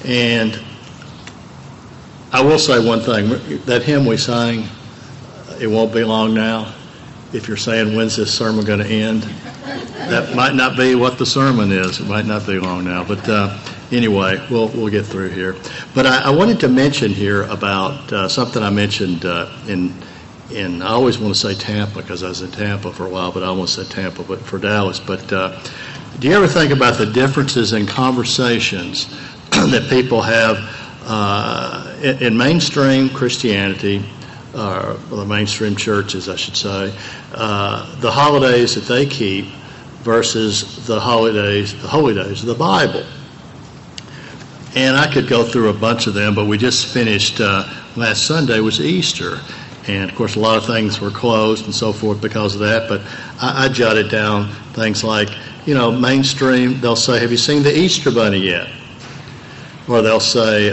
And I will say one thing. That hymn we sang, It Won't Be Long Now, if you're saying, when's this sermon going to end? That might not be what the sermon is. It might not be long now. But anyway, we'll get through here. But I wanted to mention here about something I mentioned in I always want to say Tampa because I was in Tampa for a while, but I almost said Tampa, but for Dallas. But do you ever think about the differences in conversations that people have in mainstream Christianity, or the mainstream churches, I should say, the holidays that they keep versus the holy days of the Bible? And I could go through a bunch of them, but we just finished last Sunday was Easter. And, of course, a lot of things were closed and so forth because of that. But I jotted down things like, mainstream, they'll say, have you seen the Easter Bunny yet? Or they'll say,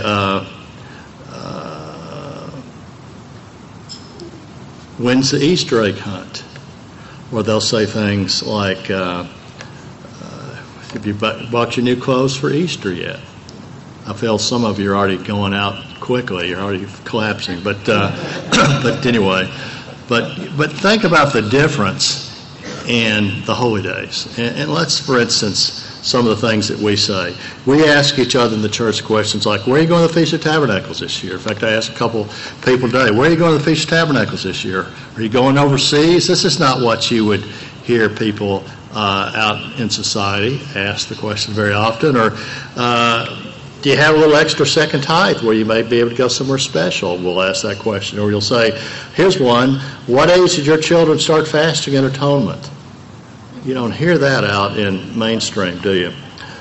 when's the Easter egg hunt? Or they'll say things like, have you bought your new clothes for Easter yet? I feel some of you are already going out quickly. You're already collapsing. But anyway, but think about the difference in the holy days. And let's, for instance, some of the things that we say. We ask each other in the church questions like, where are you going to the Feast of Tabernacles this year? In fact, I asked a couple people today, where are you going to the Feast of Tabernacles this year? Are you going overseas? This is not what you would hear people out in society ask the question very often. Or do you have a little extra second tithe where you may be able to go somewhere special? We'll ask that question. Or you'll say, here's one, what age did your children start fasting and atonement? You don't hear that out in mainstream, do you?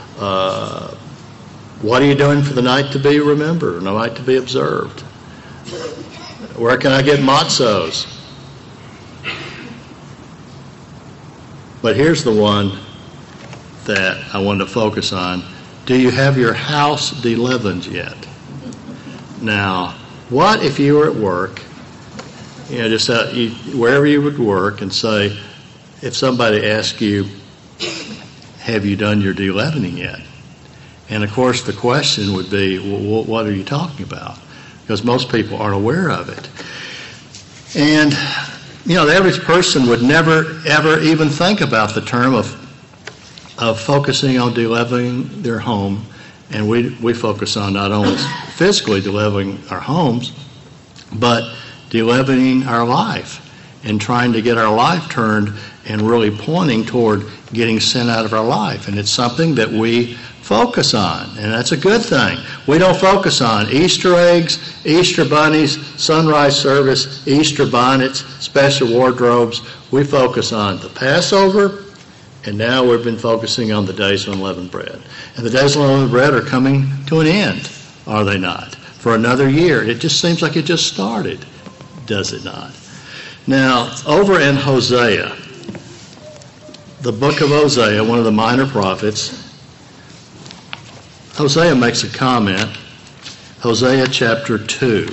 What are you doing for the night to be remembered, the night to be observed? Where can I get matzos? But here's the one that I wanted to focus on. Do you have your house de-leavened yet? Now, what if you were at work, just wherever you would work, and say, if somebody asked you, have you done your de-leavening yet? And of course the question would be, well, what are you talking about? Because most people aren't aware of it. And, the average person would never, ever even think about the term of focusing on de-leavening their home. And we focus on not only physically de-leavening our homes, but de-leavening our life and trying to get our life turned and really pointing toward getting sin out of our life. And it's something that we focus on, and that's a good thing. We don't focus on Easter eggs, Easter bunnies, sunrise service, Easter bonnets, special wardrobes. We focus on the Passover, and now we've been focusing on the days of unleavened bread. And the days of unleavened bread are coming to an end, are they not? For another year. It just seems like it just started, does it not? Now, over in Hosea, the book of Hosea, one of the minor prophets, Hosea makes a comment. Hosea chapter 2.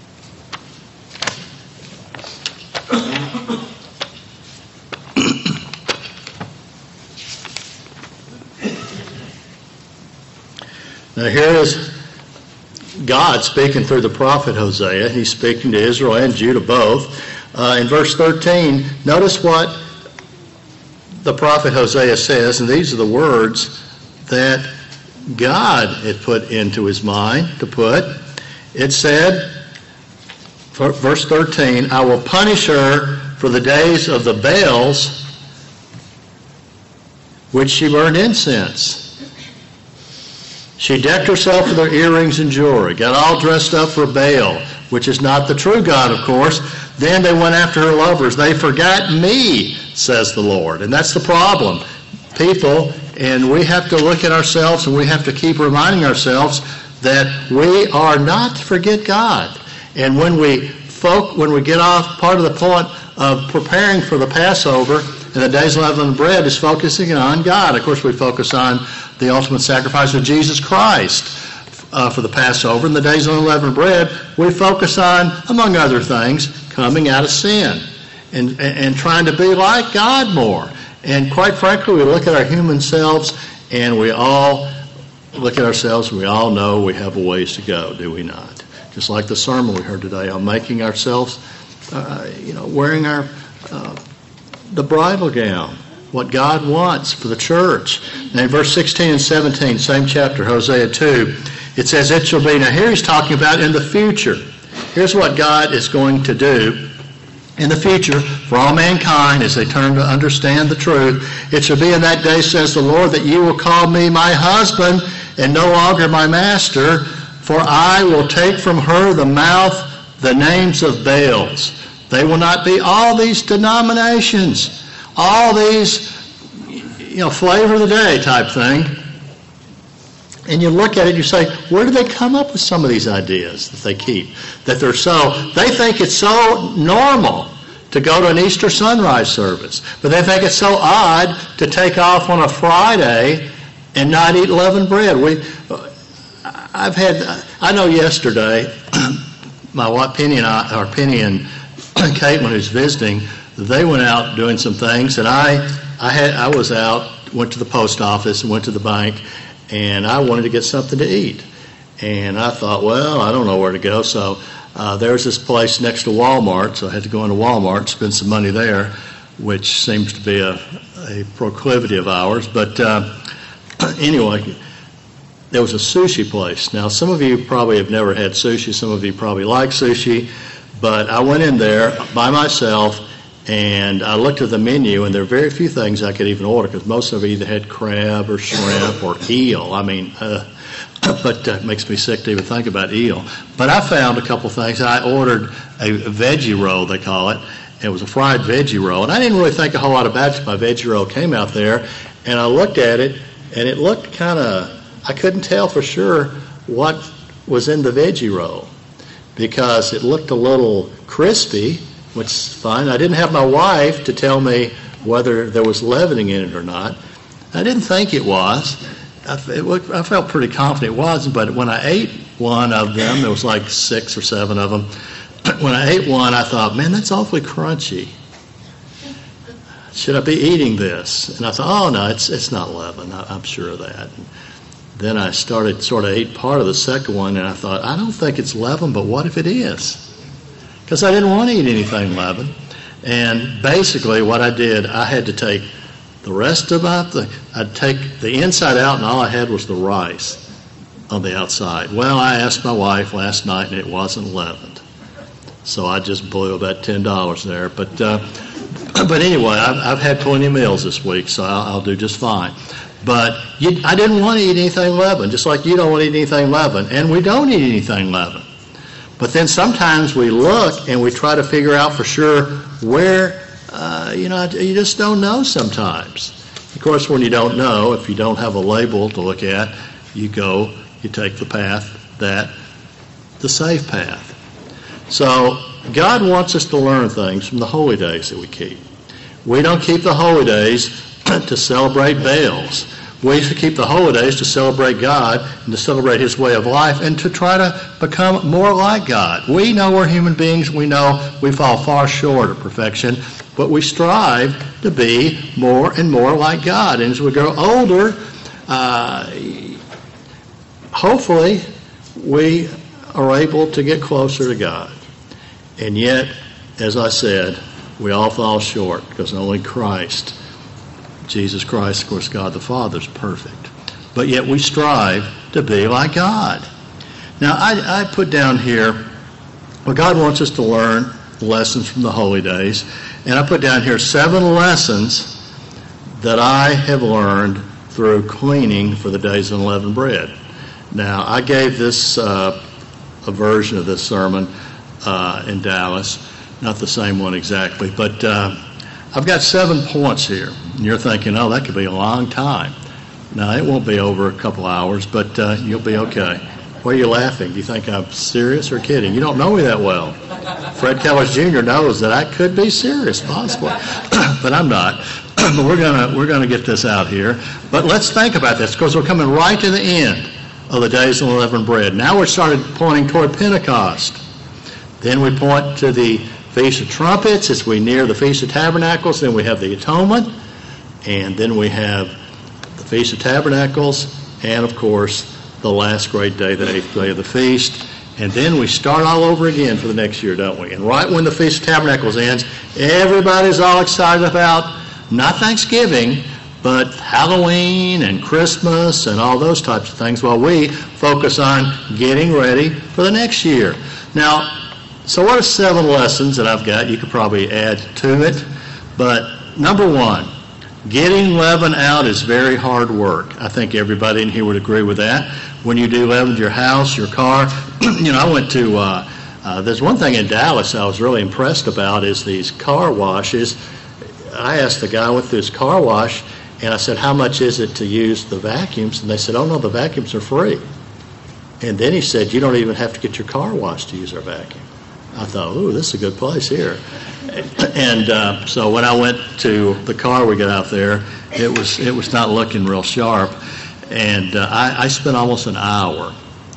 Now here is God speaking through the prophet Hosea. He's speaking to Israel and Judah both. In verse 13, notice what the prophet Hosea says, and these are the words that God had put into his mind to put. It said, verse 13, I will punish her for the days of the Baals which she burned incense. She decked herself with her earrings and jewelry, got all dressed up for Baal, which is not the true God, of course. Then they went after her lovers. They forgot me, says the Lord. And that's the problem. People, and we have to look at ourselves and we have to keep reminding ourselves that we are not to forget God. And when we get off, part of the point of preparing for the Passover and the days of unleavened bread is focusing on God. Of course, we focus on the ultimate sacrifice of Jesus Christ for the Passover. And the days of unleavened bread, we focus on, among other things, coming out of sin and trying to be like God more. And quite frankly, we look at our human selves and we all look at ourselves, and we all know we have a ways to go, do we not? Just like the sermon we heard today on making ourselves, wearing the bridal gown, what God wants for the church. Now in verse 16 and 17, same chapter, Hosea 2, it says, it shall be. Now here he's talking about in the future. Here's what God is going to do in the future for all mankind as they turn to understand the truth. It shall be in that day, says the Lord, that you will call me my husband and no longer my master, for I will take from her the mouth the names of Baals. They will not be all these denominations, all these, flavor of the day type thing. And you look at it, you say, where do they come up with some of these ideas that they keep? They think it's so normal to go to an Easter sunrise service, but they think it's so odd to take off on a Friday and not eat leavened bread. I know yesterday, Penny and Caitlin, who's visiting, they went out doing some things, and I was out, went to the post office and went to the bank, and I wanted to get something to eat. And I thought, well, I don't know where to go, so there's this place next to Walmart, so I had to go into Walmart and spend some money there, which seems to be a proclivity of ours. But anyway, there was a sushi place. Now, some of you probably have never had sushi. Some of you probably like sushi. But I went in there by myself, and I looked at the menu, and there are very few things I could even order because most of it either had crab or shrimp or eel. But it makes me sick to even think about eel. But I found a couple things. I ordered a veggie roll, they call it. It was a fried veggie roll. And I didn't really think a whole lot about it. My veggie roll came out there, and I looked at it, and it looked I couldn't tell for sure what was in the veggie roll because it looked a little crispy, which is fine. I didn't have my wife to tell me whether there was leavening in it or not. I didn't think it was. I felt pretty confident it wasn't, but when I ate one of them, there was like 6 or 7 of them. When I ate one, I thought, man, that's awfully crunchy. Should I be eating this? And I thought, oh, no, it's not leaven. I'm sure of that. And then I sort of ate part of the second one, and I thought, I don't think it's leaven, but what if it is? Because I didn't want to eat anything leavened. And basically what I did, I had to take the rest of I'd take the inside out, and all I had was the rice on the outside. Well, I asked my wife last night, and it wasn't leavened. So I just blew about $10 there. But anyway, I've had plenty of meals this week, so I'll do just fine. But I didn't want to eat anything leavened, just like you don't want to eat anything leavened, and we don't eat anything leavened. But then sometimes we look and we try to figure out for sure where, you just don't know sometimes. Of course, when you don't know, if you don't have a label to look at, you take the path the safe path. So God wants us to learn things from the holy days that we keep. We don't keep the holy days to celebrate Baals. We keep the holy days to celebrate God and to celebrate His way of life and to try to become more like God. We know we're human beings. We know we fall far short of perfection, but we strive to be more and more like God. And as we grow older, hopefully we are able to get closer to God. And yet, as I said, we all fall short because only Christ, Jesus Christ, of course, God the Father, is perfect. But yet we strive to be like God. Now, I put down here, God wants us to learn lessons from the holy days. And I put down here 7 lessons that I have learned through cleaning for the days of unleavened bread. Now, I gave this a version of this sermon in Dallas. Not the same one exactly, but I've got 7 points here. And you're thinking, oh, that could be a long time. Now, it won't be over a couple hours, but you'll be okay. Why are you laughing? Do you think I'm serious or kidding? You don't know me that well. Fred Kellers Jr. knows that I could be serious, possibly, but I'm not. But we're gonna get this out here. But let's think about this, because we're coming right to the end of the days of unleavened bread. Now we're started pointing toward Pentecost. Then we point to the Feast of Trumpets as we near the Feast of Tabernacles. Then we have the Atonement, and then we have the Feast of Tabernacles, and of course the last great day, the 8th day of the feast. And then we start all over again for the next year, don't we? And right when the Feast of Tabernacles ends, everybody's all excited about not Thanksgiving, but Halloween and Christmas and all those types of things, while we focus on getting ready for the next year. Now, so what are 7 lessons that I've got? You could probably add to it. But number 1, getting leaven out is very hard work. I think everybody in here would agree with that. When you do leaven your house, your car, I went to, there's one thing in Dallas I was really impressed about is these car washes. I asked the guy with this car wash, and I said, how much is it to use the vacuums? And they said, oh, no, the vacuums are free. And then he said, you don't even have to get your car washed to use our vacuum. I thought, ooh, this is a good place here. And so when I went to the car we got out there, it was not looking real sharp. And I spent almost an hour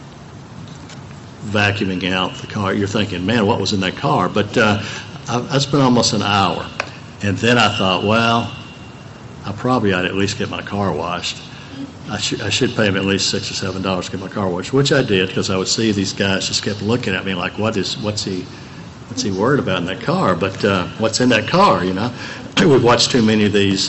vacuuming out the car. You're thinking, man, what was in that car? But I spent almost an hour. And then I thought, well, I probably ought to at least get my car washed. I should pay him at least $6 or $7 to get my car washed, which I did, because I would see these guys just kept looking at me like, what's he worried about in that car? But what's in that car, We've watched too many of these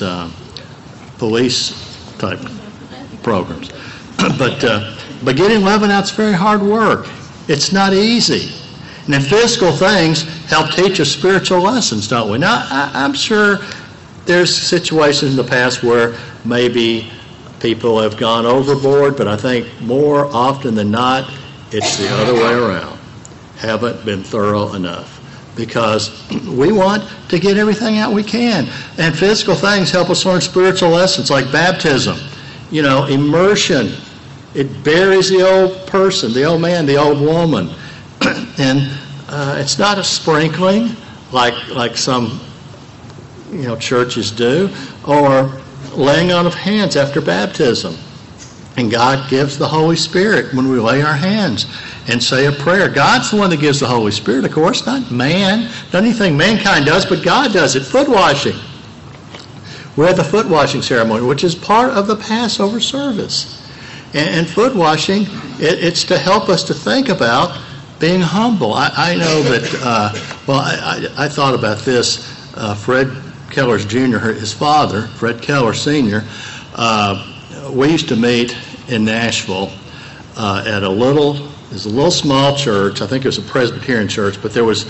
police type programs. But getting leaven out's very hard work. It's not easy. And then physical things help teach us spiritual lessons, don't we? Now, I'm sure there's situations in the past where maybe people have gone overboard, but I think more often than not, it's the other way around. Haven't been thorough enough. Because we want to get everything out we can. And physical things help us learn spiritual lessons like baptism. Immersion. It buries the old person, the old man, the old woman. And it's not a sprinkling like some churches do, or laying on of hands after baptism. And God gives the Holy Spirit when we lay our hands and say a prayer. God's the one that gives the Holy Spirit, of course, not man. Not anything mankind does, but God does it. Foot washing. We have the foot washing ceremony, which is part of the Passover service. And foot washing, it's to help us to think about being humble. I know that, I thought about this. Fred Keller's Jr., his father, Fred Keller Sr., we used to meet in Nashville at a little small church. I think it was a Presbyterian church, but there was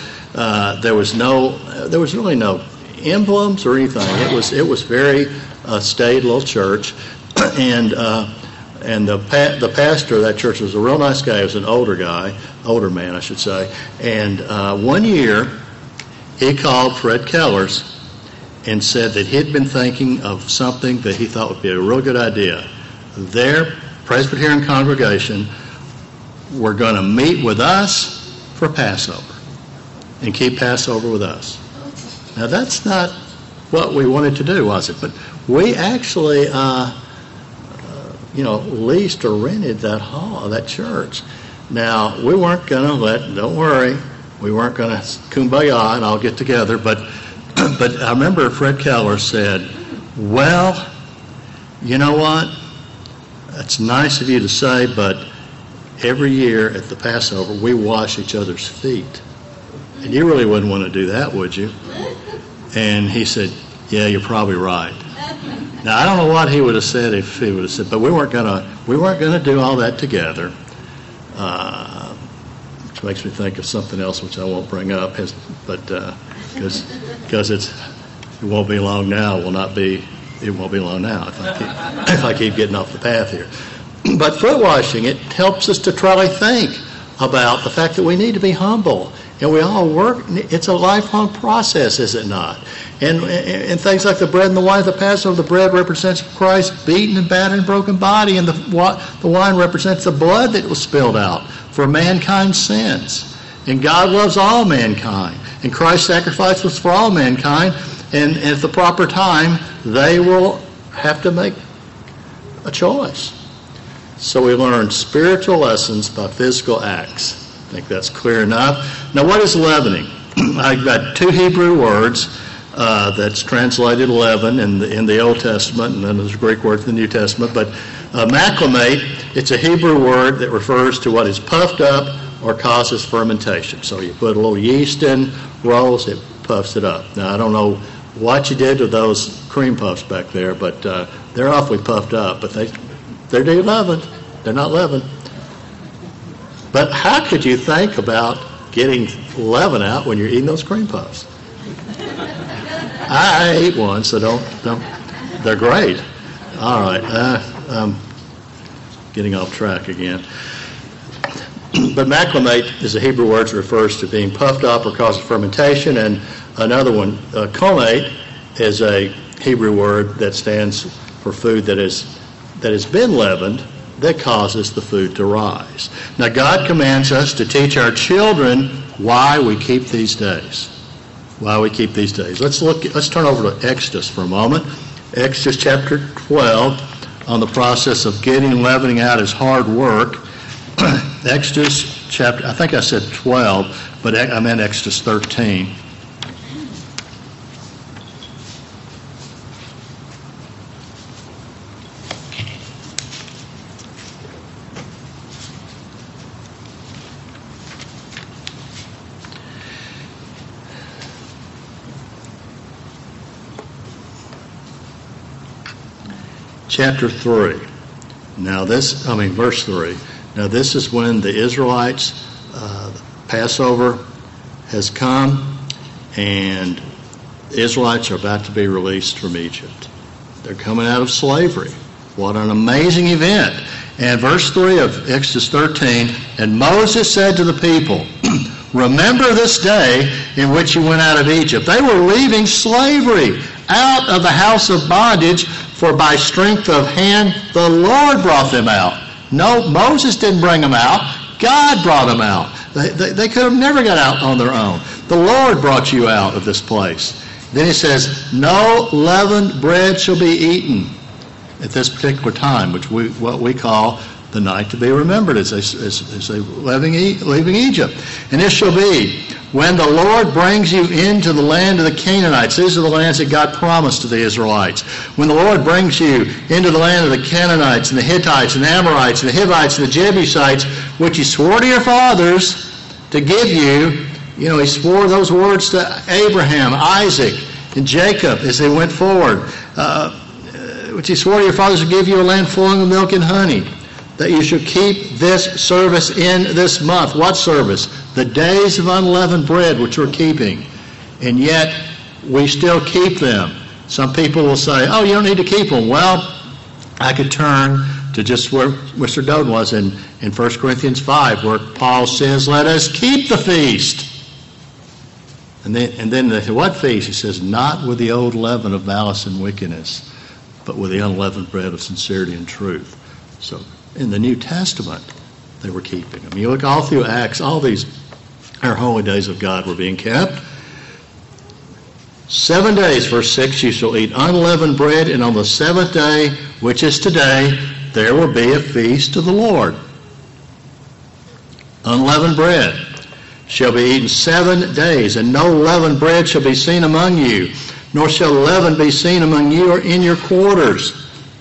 really no emblems or anything. It was very staid little church, and the pastor of that church was a real nice guy. He was an older man, I should say. And one year, he called Fred Keller's and said that he'd been thinking of something that he thought would be a real good idea. Their Presbyterian congregation were going to meet with us for Passover and keep Passover with us. Now, that's not what we wanted to do, was it? But we actually, leased or rented that hall, that church. Now, we weren't going to don't worry, we weren't going to kumbaya and all get together, but I remember Fred Keller said, well, you know what? It's nice of you to say, but every year at the Passover, we wash each other's feet. And you really wouldn't want to do that, would you? And he said, yeah, you're probably right. Now, I don't know what he would have said if he would have said, but we weren't going to do all that together. Which makes me think of something else, which I won't bring up, but because it won't be long now. It won't be long now if I keep getting off the path here. But foot washing, it helps us to try to think about the fact that we need to be humble. And we all work. It's a lifelong process, is it not? And things like the bread and the wine of the Passover, the bread represents Christ's beaten and battered and broken body, and the wine represents the blood that was spilled out for mankind's sins. And God loves all mankind. And Christ's sacrifice was for all mankind. And at the proper time, they will have to make a choice. So we learn spiritual lessons by physical acts. I think that's clear enough. Now, what is leavening? I've got 2 Hebrew words that's translated leaven in the Old Testament, and then there's a Greek word in the New Testament. But Maclamate, it's a Hebrew word that refers to what is puffed up or causes fermentation. So you put a little yeast in, rolls, it puffs it up. Now, I don't know what you did to those cream puffs back there, but they're awfully puffed up. But they're de-leavened. They're not leavened. But how could you think about getting leaven out when you're eating those cream puffs? I ate one, so don't. They're great. All right, I'm getting off track again. But maclamate is a Hebrew word that refers to being puffed up or causes fermentation, and another one, colmate, is a Hebrew word that stands for food that has been leavened, that causes the food to rise. Now, God commands us to teach our children why we keep these days. Why we keep these days. Let's turn over to Exodus for a moment. Exodus chapter 12, on the process of getting leavening out is hard work. Exodus chapter, I think I said 12, but I meant Exodus 13. Chapter 3. Verse 3. Now this is when the Israelites, Passover has come, and the Israelites are about to be released from Egypt. They're coming out of slavery. What an amazing event. And verse 3 of Exodus 13, and Moses said to the people, remember this day in which you went out of Egypt. They were leaving slavery, out of the house of bondage, for by strength of hand the Lord brought them out. No, Moses didn't bring them out. God brought them out. They could have never got out on their own. The Lord brought you out of this place. Then he says, no leavened bread shall be eaten at this particular time, which what we call the night to be remembered as they leaving Egypt. And this shall be when the Lord brings you into the land of the Canaanites. These are the lands that God promised to the Israelites. When the Lord brings you into the land of the Canaanites and the Hittites and the Amorites and the Hivites and the Jebusites, which he swore to your fathers to give you. You know, he swore those words to Abraham, Isaac, and Jacob as they went forward, which he swore to your fathers to give you a land flowing with milk and honey, that you should keep this service in this month. What service? The days of unleavened bread, which we're keeping. And yet, we still keep them. Some people will say, oh, you don't need to keep them. Well, I could turn to just where Mr. Doden was in 1 Corinthians 5, where Paul says, let us keep the feast. And then what feast? He says, not with the old leaven of malice and wickedness, but with the unleavened bread of sincerity and truth. So, in the New Testament, they were keeping them. You look all through Acts, all these our holy days of God were being kept. 7 days, verse 6, you shall eat unleavened bread, and on the seventh day, which is today, there will be a feast to the Lord. Unleavened bread shall be eaten 7 days, and no leavened bread shall be seen among you, nor shall leaven be seen among you or in your quarters.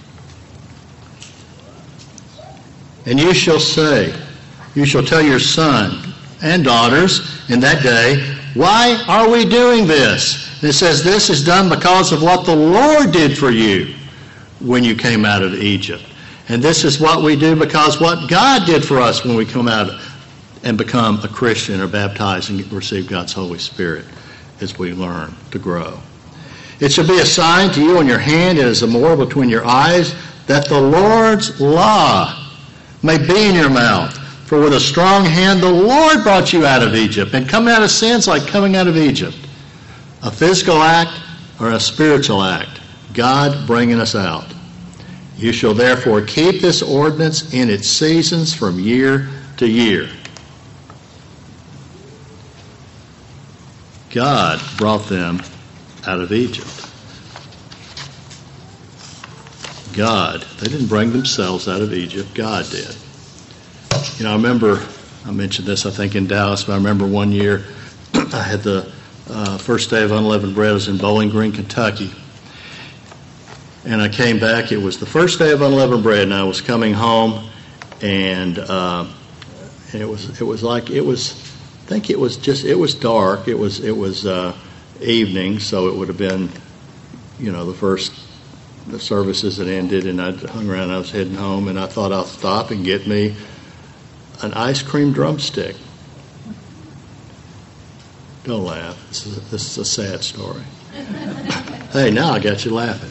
And you shall tell your son and daughters in that day, why are we doing this? And it says this is done because of what the Lord did for you when you came out of Egypt. And this is what we do because what God did for us when we come out and become a Christian or baptized and receive God's Holy Spirit as we learn to grow. It shall be a sign to you on your hand and as a memorial between your eyes that the Lord's law may be in your mouth. For with a strong hand the Lord brought you out of Egypt. And coming out of sin's like coming out of Egypt. A physical act or a spiritual act. God bringing us out. You shall therefore keep this ordinance in its seasons from year to year. God brought them out of Egypt. God. They didn't bring themselves out of Egypt. God did. You know, I remember, I mentioned this, I think, in Dallas, but I remember one year I had the first day of unleavened bread. I was in Bowling Green, Kentucky. And I came back. It was the first day of unleavened bread, and I was coming home, and it was like it was. I think it was dark. It was evening, so it would have been, the services had ended, and I hung around. I was heading home, and I thought I'll stop and get me an ice cream drumstick. Don't laugh. This is a sad story. Hey, now I got you laughing.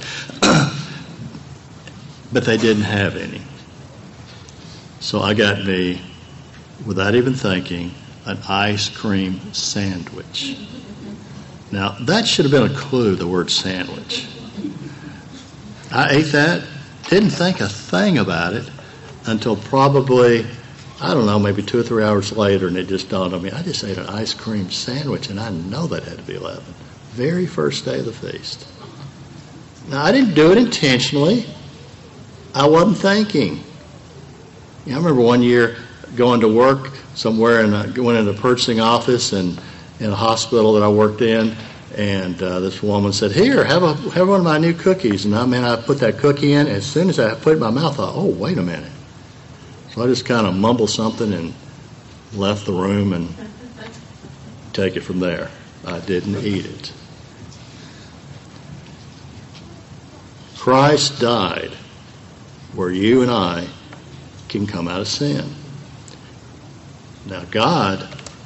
But they didn't have any. So I got me, without even thinking, an ice cream sandwich. Now, that should have been a clue, the word sandwich. I ate that, didn't think a thing about it until probably, I don't know, maybe 2 or 3 hours later, and it just dawned on me, I just ate an ice cream sandwich, and I know that had to be 11. Very first day of the feast. Now, I didn't do it intentionally. I wasn't thinking. I remember one year going to work somewhere, and I went into the purchasing office and in a hospital that I worked in, and this woman said, "Here, have one of my new cookies." And I put that cookie in. As soon as I put it in my mouth, I thought, "Oh, wait a minute." So I just kind of mumbled something and left the room and take it from there. I didn't eat it. Christ died where you and I can come out of sin. Now God,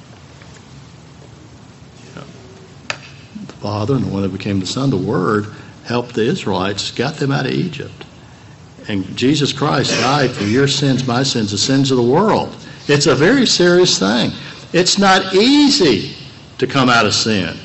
the Father and the one that became the Son, the Word, helped the Israelites, got them out of Egypt. And Jesus Christ died for your sins, my sins, the sins of the world. It's a very serious thing. It's not easy to come out of sin.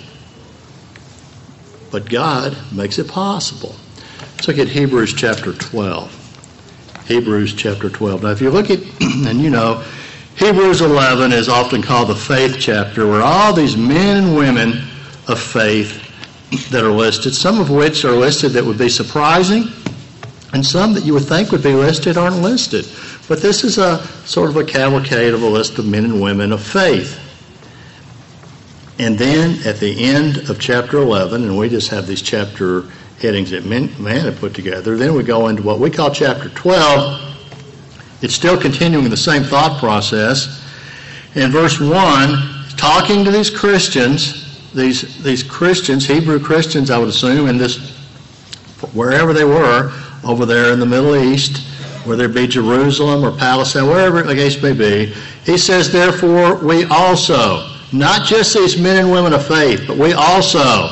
But God makes it possible. Let's look at Hebrews chapter 12. Hebrews chapter 12. Now, if you look at, and Hebrews 11 is often called the faith chapter, where all these men and women of faith that are listed, some of which are listed that would be surprising, and some that you would think would be listed aren't listed. But this is a sort of a cavalcade of a list of men and women of faith. And then at the end of chapter 11, and we just have these chapter headings that man have put together, then we go into what we call chapter 12. It's still continuing the same thought process. In verse 1, talking to these Christians, these Christians, Hebrew Christians, I would assume, in this, wherever they were, over there in the Middle East, whether it be Jerusalem or Palestine, wherever the case may be, he says, therefore, we also, not just these men and women of faith, but we also,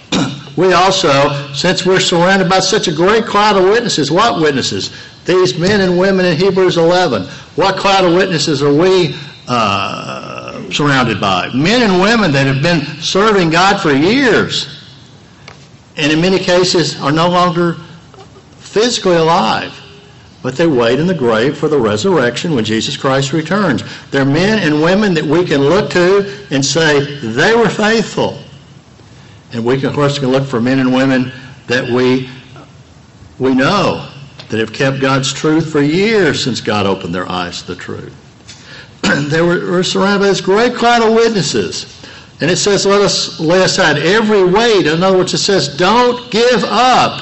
since we're surrounded by such a great cloud of witnesses, what witnesses? These men and women in Hebrews 11. What cloud of witnesses are we surrounded by? Men and women that have been serving God for years, and in many cases are no longer physically alive, but they wait in the grave for the resurrection when Jesus Christ returns. They're men and women that we can look to and say they were faithful. And we can, of course, look for men and women that we know that have kept God's truth for years since God opened their eyes to the truth. They were surrounded by this great cloud of witnesses. And it says, let us lay aside every weight. In other words, it says, don't give up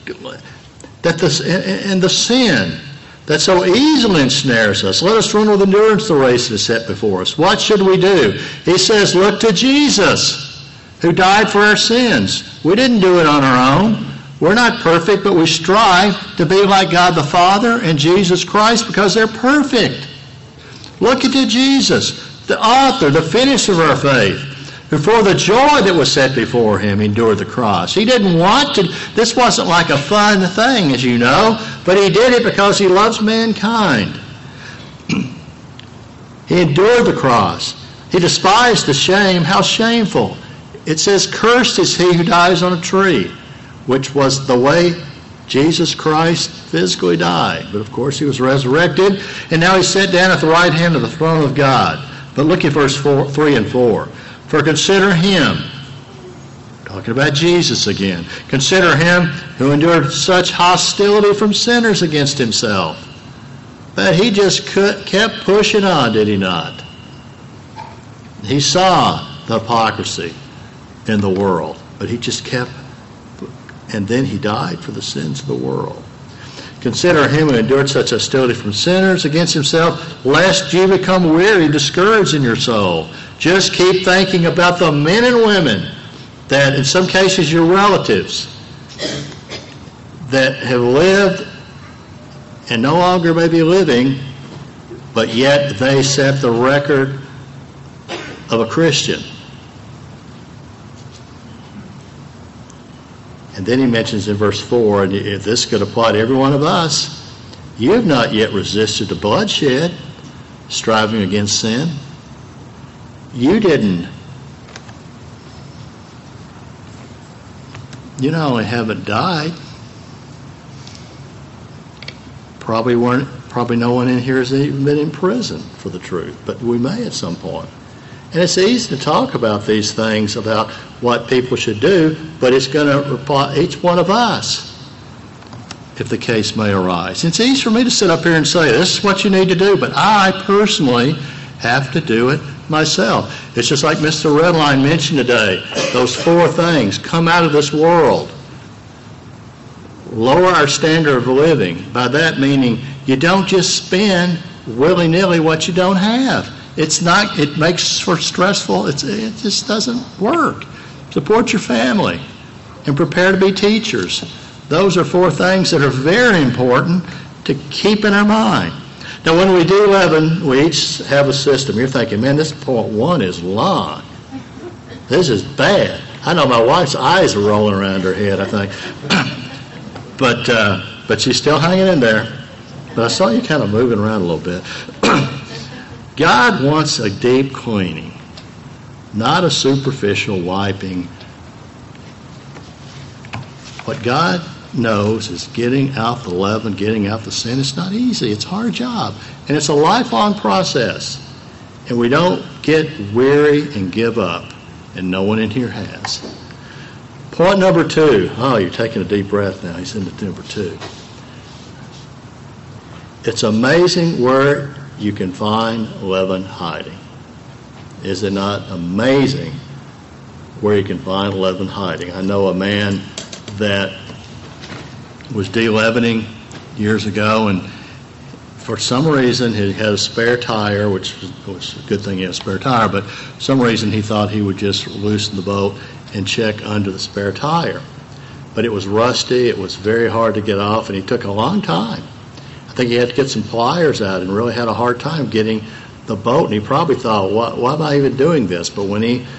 and the sin that so easily ensnares us. Let us run with endurance the race that is set before us. What should we do? He says, look to Jesus, who died for our sins. We didn't do it on our own. We're not perfect, but we strive to be like God the Father and Jesus Christ because they're perfect. Look at Jesus, the author, the finisher of our faith, who for the joy that was set before him endured the cross. He didn't want to, this wasn't like a fun thing, as you know, but he did it because he loves mankind. He endured the cross. He despised the shame. How shameful. It says, cursed is he who dies on a tree, which was the way Jesus Christ physically died. But of course he was resurrected, and now he's set down at the right hand of the throne of God. But look at verse 3 and 4. For consider him, talking about Jesus again, consider him who endured such hostility from sinners against himself. But he just kept pushing on, did he not? He saw the hypocrisy in the world, but he just kept and then he died for the sins of the world. Consider him who endured such hostility from sinners against himself, lest you become weary, discouraged in your soul. Just keep thinking about the men and women that, in some cases, your relatives, that have lived and no longer may be living, but yet they set the record of a Christian. And then he mentions in verse 4, and if this could apply to every one of us, you have not yet resisted the bloodshed, striving against sin. You didn't. You not only haven't died, probably no one in here has even been in prison for the truth, but we may at some point. And it's easy to talk about these things, about what people should do, but it's going to apply each one of us if the case may arise. It's easy for me to sit up here and say, this is what you need to do, but I personally have to do it myself. It's just like Mr. Redline mentioned today, those 4 things. Come out of this world. Lower our standard of living. By that meaning, you don't just spend willy-nilly what you don't have. It makes for stressful, it just doesn't work. Support your family and prepare to be teachers. Those are 4 things that are very important to keep in our mind. Now, when we do leaven, we each have a system. You're thinking, man, this point 1 is long. This is bad. I know my wife's eyes are rolling around her head, I think. But she's still hanging in there. But I saw you kind of moving around a little bit. God wants a deep cleaning, not a superficial wiping. What God knows is getting out the leaven, getting out the sin. It's not easy. It's a hard job. And it's a lifelong process. And we don't get weary and give up. And no one in here has. Point number 2. Oh, you're taking a deep breath now. He's into number 2. It's amazing where you can find leaven hiding. Is it not amazing where you can find leaven hiding? I know a man that was de-leavening years ago, and for some reason he had a spare tire, which was a good thing he had a spare tire, but for some reason he thought he would just loosen the bolt and check under the spare tire. But it was rusty, it was very hard to get off, and he took a long time. I think he had to get some pliers out and really had a hard time getting the bolt, and he probably thought, why am I even doing this? But when he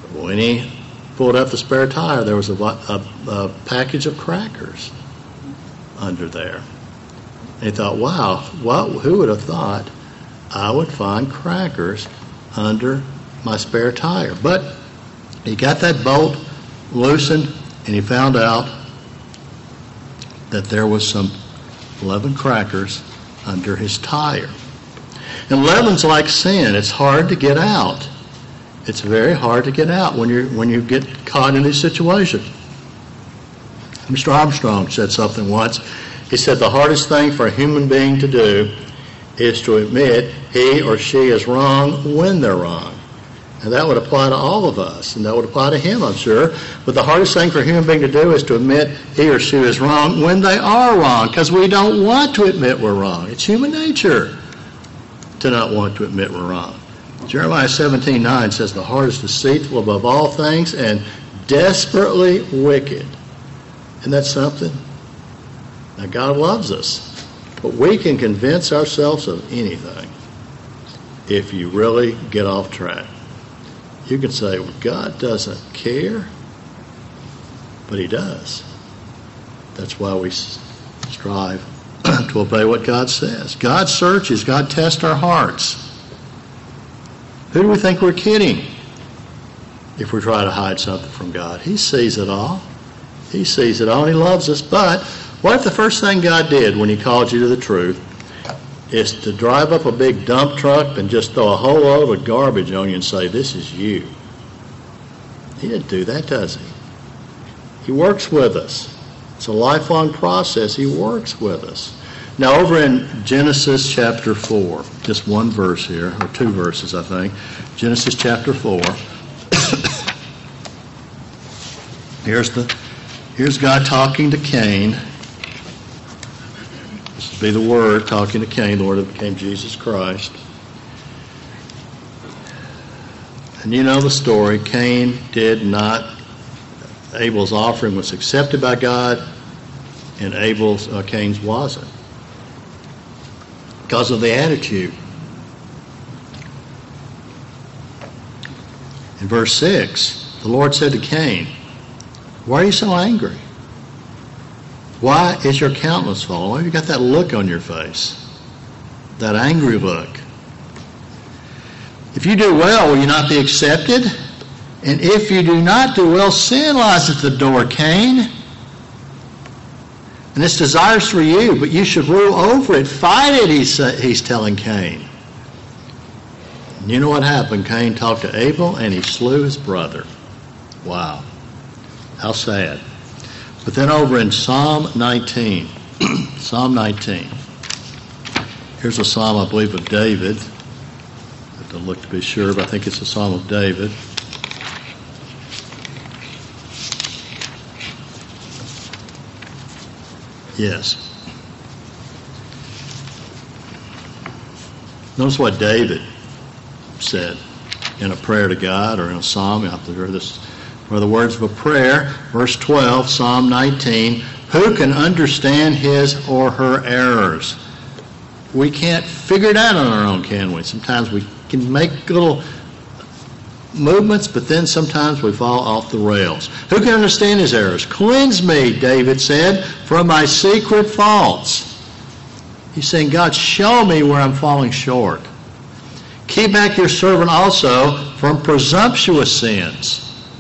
pulled up the spare tire, there was a package of crackers under there. And he thought, wow, who would have thought I would find crackers under my spare tire? But he got that bolt loosened, and he found out that there was some leaven crackers under his tire. And leaven's like sin. It's hard to get out. It's very hard to get out when you get caught in this situation. Mr. Armstrong said something once. He said the hardest thing for a human being to do is to admit he or she is wrong when they're wrong. And that would apply to all of us, and that would apply to him, I'm sure. But the hardest thing for a human being to do is to admit he or she is wrong when they are wrong, because we don't want to admit we're wrong. It's human nature to not want to admit we're wrong. Jeremiah 17:9 says the heart is deceitful above all things and desperately wicked. Isn't that something? Now, God loves us, but we can convince ourselves of anything if you really get off track. You can say, well, God doesn't care, but he does. That's why we strive to obey what God says. God searches, God tests our hearts. Who do we think we're kidding if we try to hide something from God? He sees it all. He sees it all, and he loves us. But what if the first thing God did when he called you to the truth is to drive up a big dump truck and just throw a whole load of garbage on you and say, this is you? He didn't do that, does he? He works with us. It's a lifelong process. He works with us. Now, over in Genesis chapter 4, just one verse here, or 2 verses, I think. Genesis chapter 4. Here's the Here's God talking to Cain. This would be the Word talking to Cain, the Word that became Jesus Christ. And you know the story. Abel's offering was accepted by God, and Cain's wasn't, because of the attitude. In verse 6, the Lord said to Cain, "Why are you so angry? Why is your countenance fallen? Why have you got that look on your face? That angry look? If you do well, will you not be accepted? And if you do not do well, sin lies at the door, Cain. And its desires for you, but you should rule over it. Fight it," he's telling Cain. And you know what happened? Cain talked to Abel, and he slew his brother. Wow. How sad. But then over in Psalm 19, Psalm 19. Here's a psalm, I believe, of David. I have to look to be sure, but I think it's a psalm of David. Yes. Notice what David said in a prayer to God, or in a psalm. You have to hear this. For the words of a prayer, verse 12, Psalm 19, "Who can understand his or her errors?" We can't figure it out on our own, can we? Sometimes we can make little movements, but then sometimes we fall off the rails. Who can understand his errors? Cleanse me, David said, from my secret faults. He's saying, God, show me where I'm falling short. Keep back your servant also from presumptuous sins.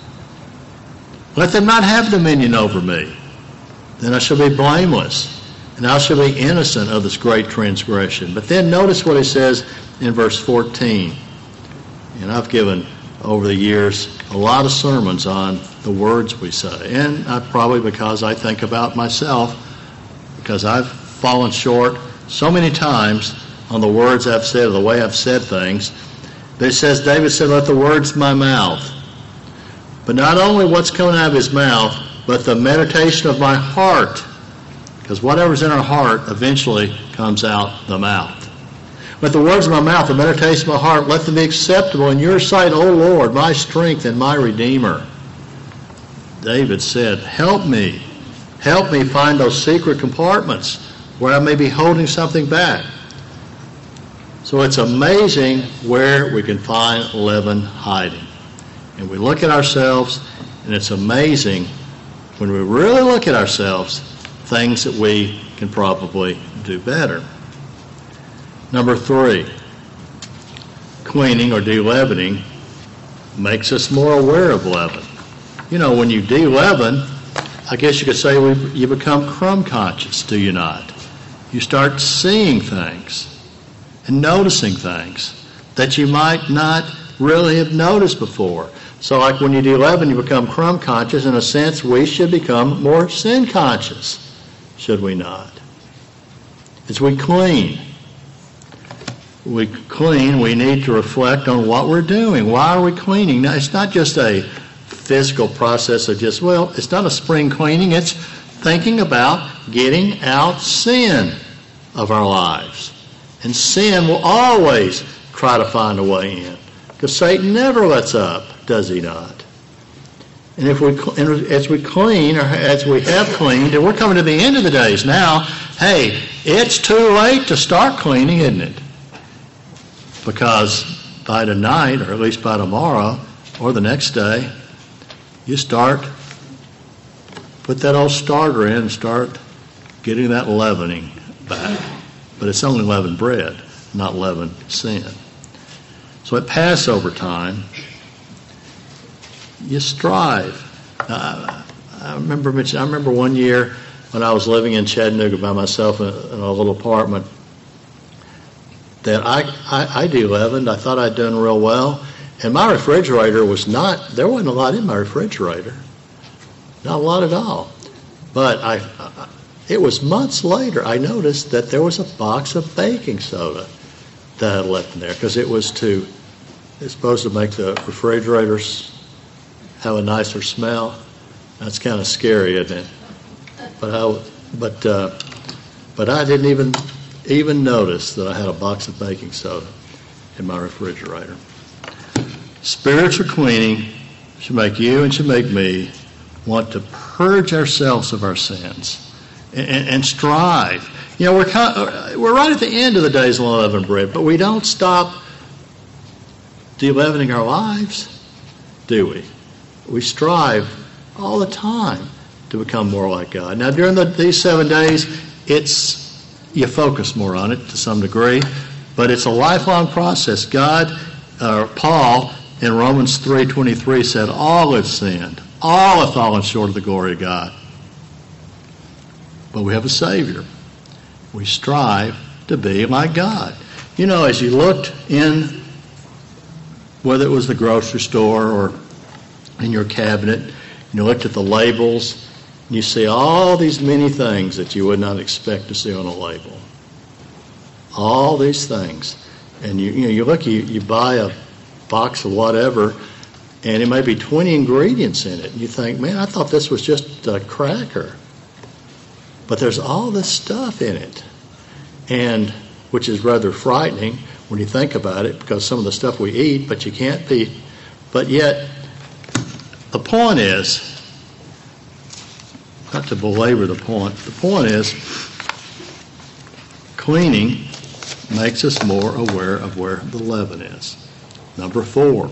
Let them not have dominion over me. Then I shall be blameless, and I shall be innocent of this great transgression. But then notice what he says in verse 14. And I've given, over the years, a lot of sermons on the words we say. And probably because I think about myself, because I've fallen short so many times on the words I've said, or the way I've said things. But it says, David said, "Let the words of my mouth," but not only what's coming out of his mouth, but the meditation of my heart. Because whatever's in our heart eventually comes out the mouth. "Let the words of my mouth, the meditation of my heart, let them be acceptable in your sight, O Lord, my strength and my Redeemer." David said, help me find those secret compartments where I may be holding something back. So it's amazing where we can find leaven hiding. And we look at ourselves, and it's amazing when we really look at ourselves, things that we can probably do better. Number 3, cleaning or de-leavening makes us more aware of leaven. You know, when you de-leaven, I guess you could say you become crumb conscious, do you not? You start seeing things and noticing things that you might not really have noticed before. So like when you de-leaven, you become crumb conscious. In a sense, we should become more sin conscious, should we not? As we clean, we need to reflect on what we're doing. Why are we cleaning? Now, it's not just a physical process of it's not a spring cleaning. It's thinking about getting out sin of our lives. And sin will always try to find a way in, because Satan never lets up, does he not? And as we clean, or as we have cleaned, and we're coming to the end of the days now, hey, it's too late to start cleaning, isn't it? Because by tonight, or at least by tomorrow, or the next day, you put that old starter in and start getting that leavening back. But it's only leavened bread, not leavened sin. So at Passover time, you strive. I remember one year when I was living in Chattanooga by myself in a little apartment, that I de-leavened. I thought I'd done real well. And my refrigerator there wasn't a lot in my refrigerator. Not a lot at all. But it was months later I noticed that there was a box of baking soda that I had left in there, because it's supposed to make the refrigerators have a nicer smell. That's kind of scary, isn't it? But I didn't even notice that I had a box of baking soda in my refrigerator. Spiritual cleaning should make you and should make me want to purge ourselves of our sins and strive. You know, we're right at the end of the days of unleavened bread, but we don't stop de-leavening our lives, do we? We strive all the time to become more like God. Now, during these 7 days, you focus more on it to some degree, but it's a lifelong process. Paul in Romans 3:23 said, all have sinned, all have fallen short of the glory of God. But we have a Savior. We strive to be like God. You know, as you looked in, whether it was the grocery store or in your cabinet, you looked at the labels, and you see all these many things that you would not expect to see on a label. All these things. And you buy a box of whatever, and it may be 20 ingredients in it. And you think, man, I thought this was just a cracker. But there's all this stuff in it, and which is rather frightening when you think about it, because some of the stuff we eat, but you can't be. But yet, the point is, not to belabor the point is cleaning makes us more aware of where the leaven is. Number 4,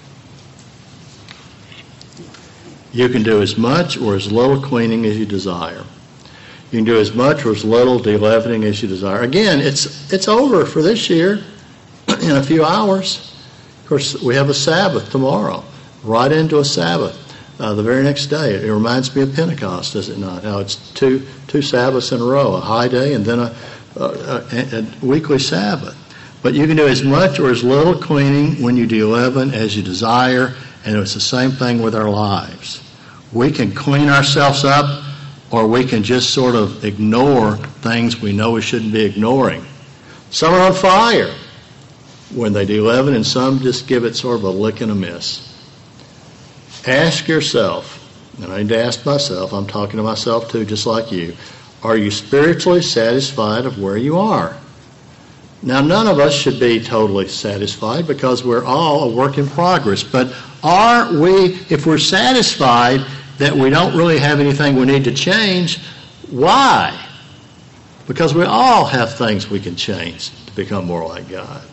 you can do as much or as little cleaning as you desire. You can do as much or as little de-leavening as you desire. Again, it's over for this year in a few hours. Of course, we have a Sabbath tomorrow, right into a Sabbath the very next day. It reminds me of Pentecost, does it not? How it's two Sabbaths in a row, a high day and then a weekly Sabbath. But you can do as much or as little cleaning when you de-leaven as you desire, and it's the same thing with our lives. We can clean ourselves up, or we can just sort of ignore things we know we shouldn't be ignoring. Some are on fire when they de-leaven, and some just give it sort of a lick and a miss. Ask yourself, and I need to ask myself, I'm talking to myself too, just like you, are you spiritually satisfied of where you are? Now, none of us should be totally satisfied because we're all a work in progress, but are we, if we're satisfied that we don't really have anything we need to change, why? Because we all have things we can change to become more like God.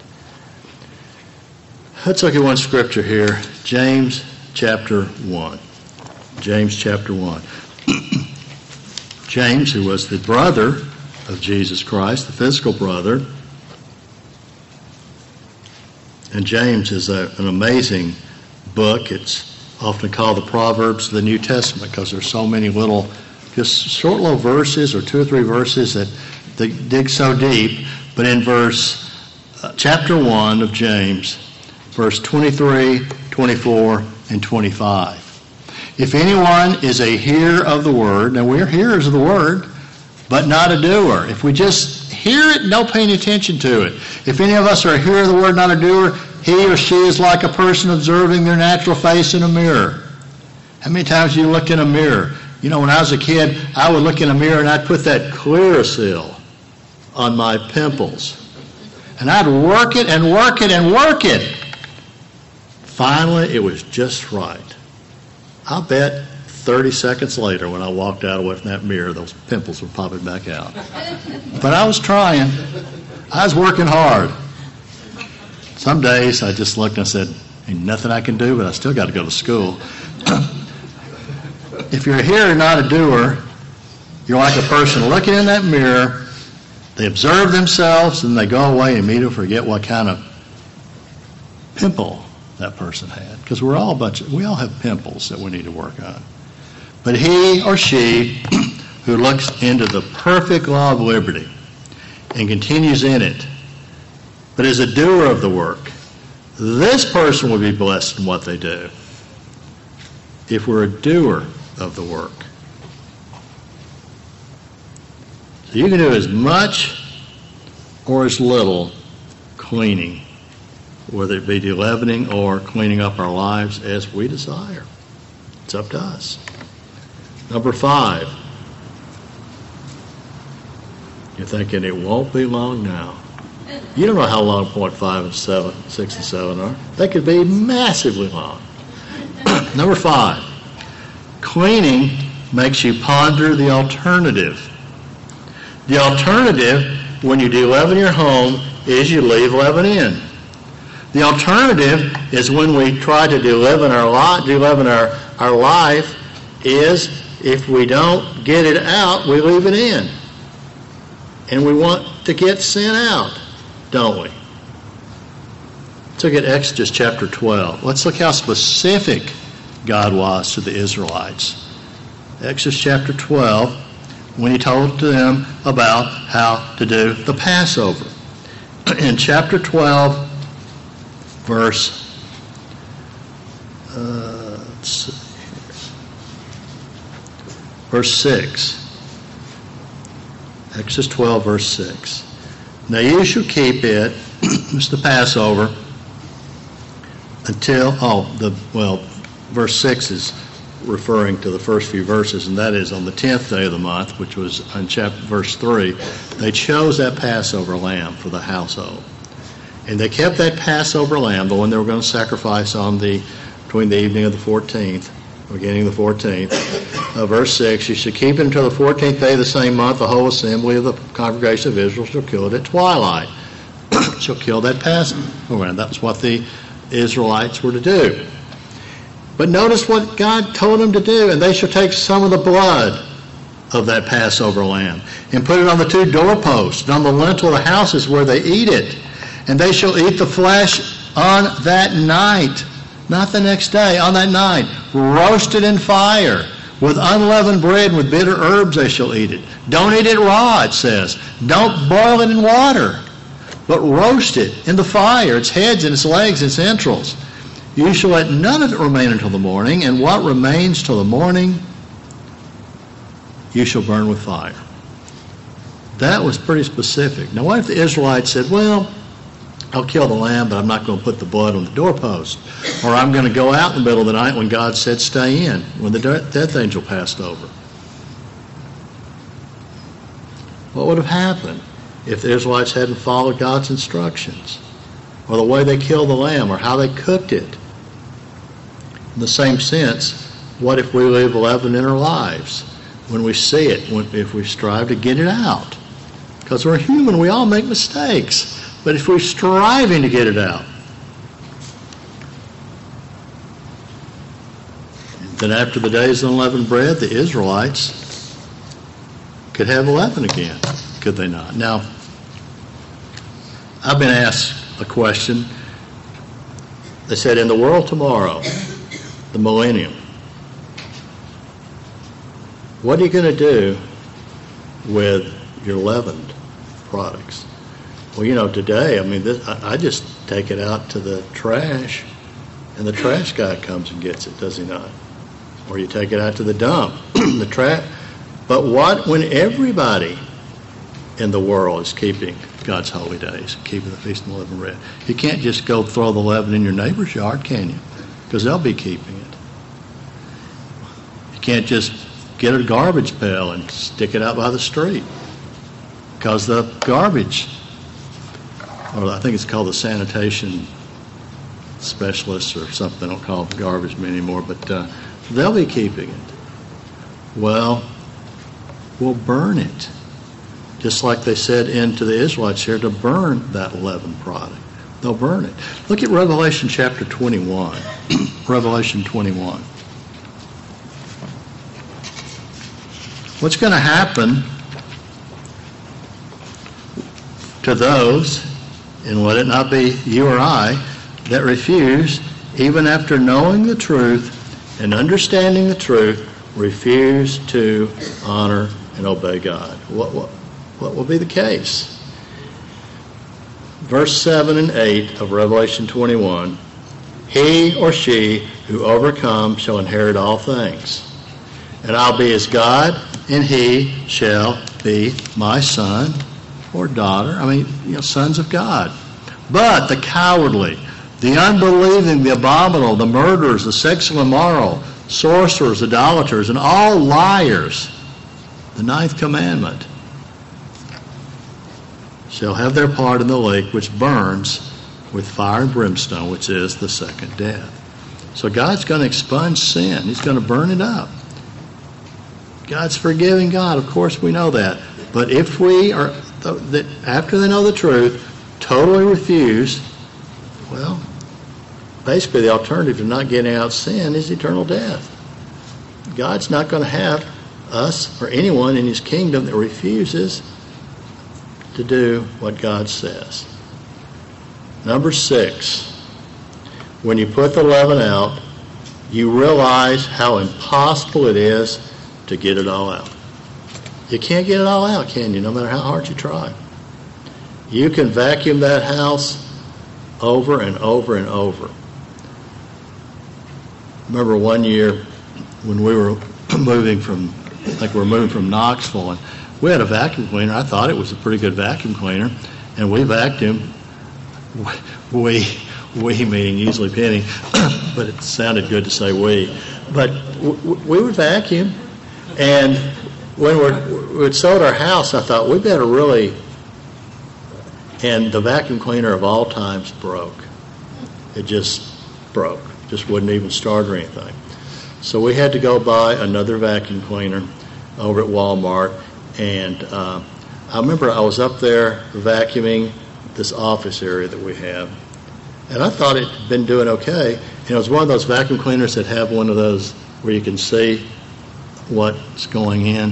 Let's look at one scripture here, James chapter 1. James chapter 1. James, who was the brother of Jesus Christ, the physical brother, and James is an amazing book. It's often called the Proverbs of the New Testament because there's so many little, just short little verses or 2 or 3 verses that they dig so deep. But in chapter 1 of James, verse 23, 24, and 25. If anyone is a hearer of the word, now we're hearers of the word, but not a doer. If we just hear it and don't pay any attention to it. If any of us are a hearer of the word, not a doer, he or she is like a person observing their natural face in a mirror. How many times do you look in a mirror? You know, when I was a kid, I would look in a mirror and I'd put that Clearasil on my pimples. And I'd work it and work it and work it. Finally, it was just right. I'll bet 30 seconds later when I walked out away from that mirror, those pimples were popping back out. But I was trying. I was working hard. Some days I just looked and I said, ain't nothing I can do, but I still got to go to school. If you're a hearer, not a doer, you're like a person looking in that mirror. They observe themselves and they go away and immediately forget what kind of pimple that person had. Because we all have pimples that we need to work on. But he or she who looks into the perfect law of liberty and continues in it, but is a doer of the work, this person will be blessed in what they do. If we're a doer of the work. So you can do as much or as little cleaning, whether it be de-leavening or cleaning up our lives as we desire. It's up to us. Number 5. You're thinking it won't be long now. You don't know how long 0.5 and 7, 6 and 7 are. They could be massively long. Number 5. Cleaning makes you ponder the alternative. The alternative when you de-leaven your home is you leave leaven in. The alternative is when we try to de-leaven our life is if we don't get it out, we leave it in. And we want to get sin out, don't we? Let's look at Exodus chapter 12. Let's look how specific God was to the Israelites. Exodus chapter 12, when he told them about how to do the Passover. In chapter 12, verse, verse 6. Exodus 12, verse 6. Now you shall keep it, it's the Passover, until, verse 6 is referring to the first few verses, and that is on the 10th day of the month, which was on verse 3, they chose that Passover lamb for the household. And they kept that Passover lamb, the one they were going to sacrifice between the evening of the 14th, beginning of the 14th. Verse 6, you should keep it until the 14th day of the same month. The whole assembly of the congregation of Israel shall kill it at twilight. Shall kill that Passover. And that's what the Israelites were to do. But notice what God told them to do. And they shall take some of the blood of that Passover lamb and put it on the 2 doorposts and on the lintel of the houses where they eat it. And they shall eat the flesh on that night, not the next day, on that night, roasted in fire. With unleavened bread and with bitter herbs they shall eat it. Don't eat it raw, it says. Don't boil it in water, but roast it in the fire, its heads and its legs and its entrails. You shall let none of it remain until the morning, and what remains till the morning you shall burn with fire. That was pretty specific. Now what if the Israelites said, well, I'll kill the lamb, but I'm not going to put the blood on the doorpost. Or I'm going to go out in the middle of the night when God said stay in, when the death angel passed over. What would have happened if the Israelites hadn't followed God's instructions? Or the way they killed the lamb, or how they cooked it? In the same sense, what if we leave leaven in our lives? When we see it, if we strive to get it out. Because we're human, we all make mistakes. But if we're striving to get it out, then after the days of unleavened bread, the Israelites could have leaven again, could they not? Now, I've been asked a question. They said, in the world tomorrow, the millennium, what are you going to do with your leavened products? Well, today, I just take it out to the trash, and the trash guy comes and gets it, does he not? Or you take it out to the dump, the trash. But what when everybody in the world is keeping God's holy days, keeping the Feast of Unleavened Bread? You can't just go throw the leaven in your neighbor's yard, can you? Because they'll be keeping it. You can't just get a garbage pail and stick it out by the street, because the garbage, or I think it's called the sanitation specialists or something. They don't call it garbage anymore, but they'll be keeping it. Well, we'll burn it. Just like they said to the Israelites here, to burn that leavened product. They'll burn it. Look at Revelation chapter 21. Revelation 21. What's going to happen to those, and let it not be you or I, that refuse, even after knowing the truth and understanding the truth, refuse to honor and obey God? What will be the case? Verse 7 and 8 of Revelation 21, he or she who overcomes shall inherit all things, and I'll be his God, and he shall be my son or daughter. Sons of God. But the cowardly, the unbelieving, the abominable, the murderers, the sexually immoral, sorcerers, idolaters, and all liars, the ninth commandment, shall have their part in the lake which burns with fire and brimstone, which is the second death. So God's going to expunge sin. He's going to burn it up. God's forgiving God. Of course we know that. But if we are, after they know the truth, totally refuse, well, basically the alternative to not getting out sin is eternal death. God's not going to have us or anyone in his kingdom that refuses to do what God says. Number 6, when you put the leaven out, you realize how impossible it is to get it all out. You can't get it all out, can you, no matter how hard you try? You can vacuum that house over and over and over. Remember one year when we were moving from Knoxville, and we had a vacuum cleaner. I thought it was a pretty good vacuum cleaner, and we vacuumed. We meaning usually Penny, but it sounded good to say we. But we would vacuum, and when we'd sold our house, I thought we better really. And the vacuum cleaner of all times broke. It just broke. Just wouldn't even start or anything. So we had to go buy another vacuum cleaner over at Walmart. And I remember I was up there vacuuming this office area that we have. And I thought it had been doing okay. And it was one of those vacuum cleaners that have one of those where you can see what's going in.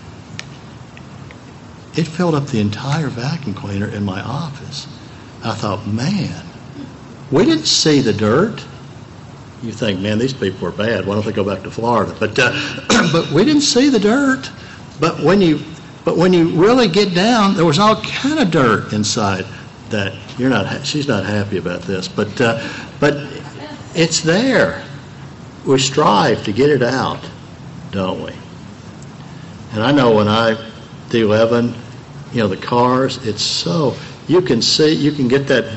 It filled up the entire vacuum cleaner in my office. I thought, man, we didn't see the dirt. You think, man, these people are bad. Why don't they go back to Florida? But we didn't see the dirt. But when you really get down, there was all kind of dirt inside. That she's not happy about this. But it's there. We strive to get it out, don't we? And I know when I de-leaven, the cars, it's so, you can get that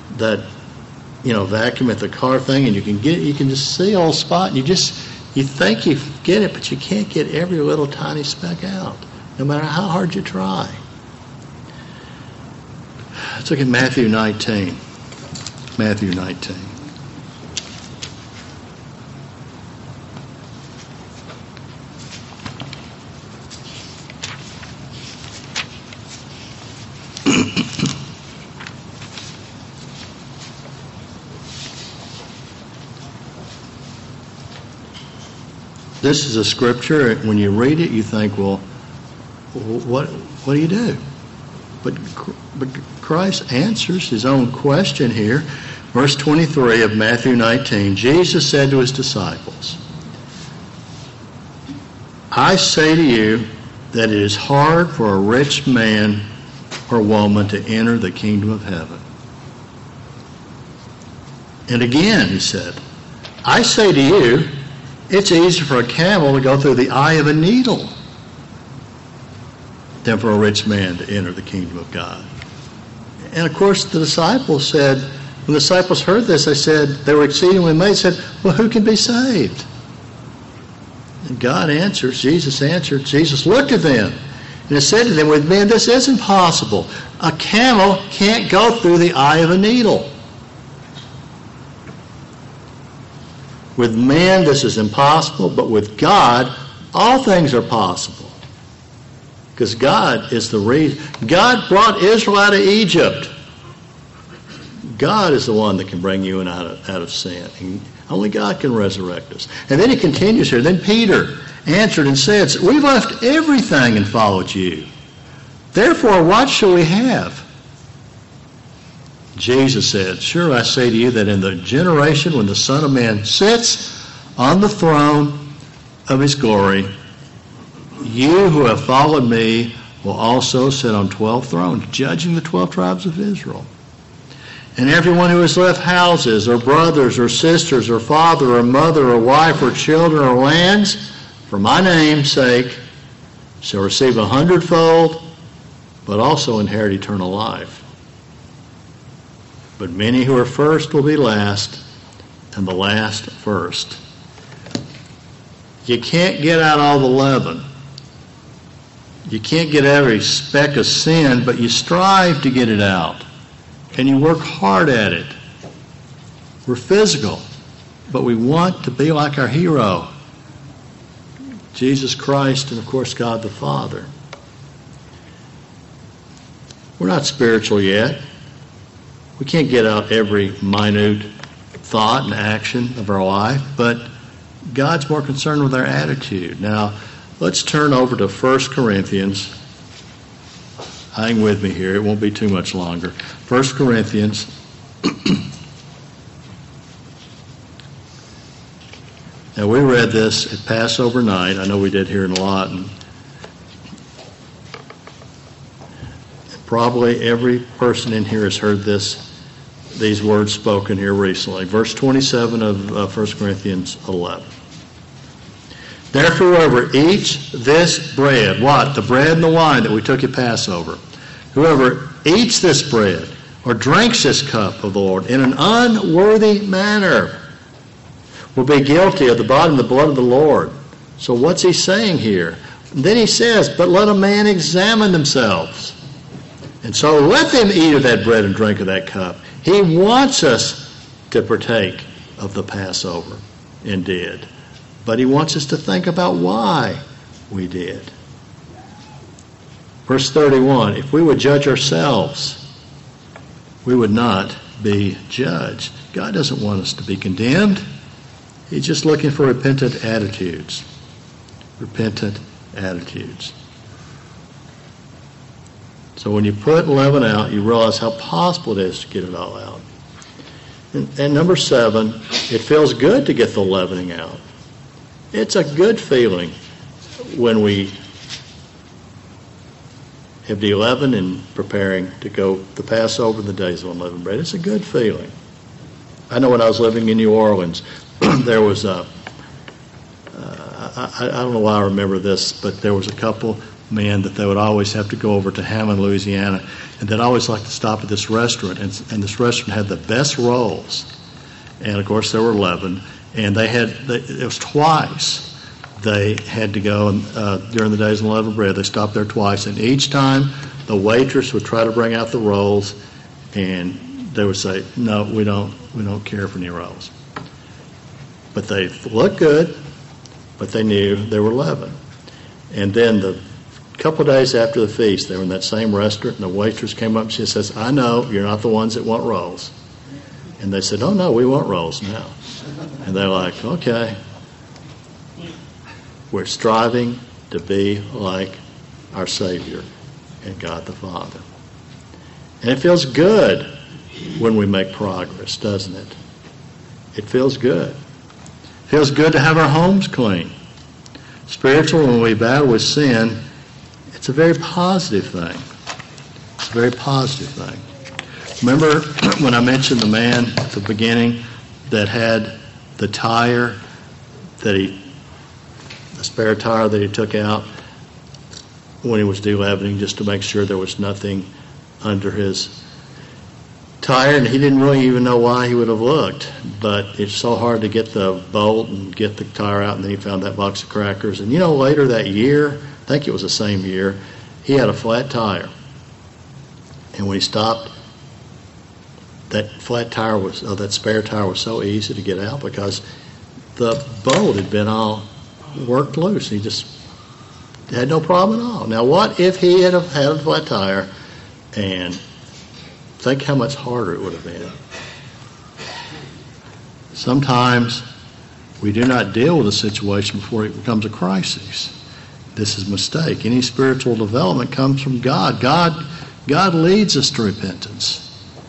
vacuum at the car thing, and you can just see a little spot, and you think you get it, but you can't get every little tiny speck out, no matter how hard you try. Let's look at Matthew 19. Matthew 19. This is a scripture, when you read it, you think, well, what do you do? But Christ answers his own question here. Verse 23 of Matthew 19, Jesus said to his disciples, I say to you that it is hard for a rich man or woman to enter the kingdom of heaven. And again, he said, I say to you, it's easier for a camel to go through the eye of a needle than for a rich man to enter the kingdom of God. And of course, the disciples said, when the disciples heard this, they were exceedingly amazed, said, well, who can be saved? And God answers, Jesus answered, Jesus looked at them and said to them, with men, this is impossible. A camel can't go through the eye of a needle. With man, this is impossible, but with God, all things are possible. Because God is the reason. God brought Israel out of Egypt. God is the one that can bring you out of sin. And only God can resurrect us. And then he continues here. Then Peter answered and said, we've left everything and followed you. Therefore, what shall we have? Jesus said, sure, I say to you that in the generation when the Son of Man sits on the throne of his glory, you who have followed me will also sit on 12 thrones, judging the 12 tribes of Israel. And everyone who has left houses or brothers or sisters or father or mother or wife or children or lands for my name's sake shall receive 100-fold, but also inherit eternal life. But many who are first will be last, and the last first. You can't get out all the leaven. You can't get every speck of sin, but you strive to get it out. And you work hard at it. We're physical, but we want to be like our hero, Jesus Christ, and of course God the Father. We're not spiritual yet. We can't get out every minute thought and action of our life, but God's more concerned with our attitude. Now, let's turn over to 1 Corinthians. Hang with me here. It won't be too much longer. 1 Corinthians. Now, we read this at Passover night. I know we did here in Lawton. Probably every person in here has heard these words spoken here recently. Verse 27 of 1 Corinthians 11. Therefore, whoever eats this bread, what? The bread and the wine that we took at Passover. Whoever eats this bread or drinks this cup of the Lord in an unworthy manner will be guilty of the body and the blood of the Lord. So what's he saying here? Then he says, but let a man examine themselves. And so let them eat of that bread and drink of that cup. He wants us to partake of the Passover and did. But he wants us to think about why we did. Verse 31, if we would judge ourselves, we would not be judged. God doesn't want us to be condemned. He's just looking for repentant attitudes. Repentant attitudes. So when you put leaven out, you realize how possible it is to get it all out. And number 7, it feels good to get the leavening out. It's a good feeling when we have de-leavened and preparing to go the Passover and the days of unleavened bread. It's a good feeling. I know when I was living in New Orleans, there was I don't know why I remember this, but there was a couple men that they would always have to go over to Hammond, Louisiana, and they'd always like to stop at this restaurant, and this restaurant had the best rolls, and of course they were leavened, and it was twice they had to go during the days of unleavened bread. They stopped there twice, and each time the waitress would try to bring out the rolls, and they would say, "No, we don't care for any rolls." But they looked good, but they knew they were leavened. And then the couple of days after the feast, they were in that same restaurant, and the waitress came up and she says, "I know you're not the ones that want rolls." And they said, "Oh, no, we want rolls now." And they're like, "Okay." We're striving to be like our Savior and God the Father. And it feels good when we make progress, doesn't it? It feels good. It feels good to have our homes clean. Spiritual, when we battle with sin, it's a very positive thing. It's a very positive thing. Remember when I mentioned the man at the beginning that had the tire the spare tire that he took out when he was de-leavening, just to make sure there was nothing under his tire, and he didn't really even know why he would have looked, but it's so hard to get the bolt and get the tire out, and then he found that box of crackers. And later that year, I think it was the same year, he had a flat tire, and when he stopped, that flat tire that spare tire was so easy to get out because the bolt had been all worked loose. He just had no problem at all. Now, what if he had had a flat tire, and think how much harder it would have been. Sometimes we do not deal with a situation before it becomes a crisis. This is a mistake. Any spiritual development comes from God. God leads us to repentance.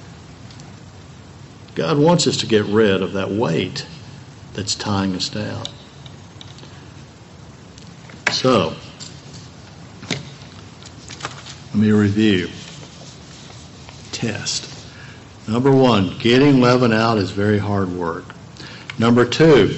God wants us to get rid of that weight that's tying us down. So, let me review. Test. Number 1, getting leaven out is very hard work. Number 2,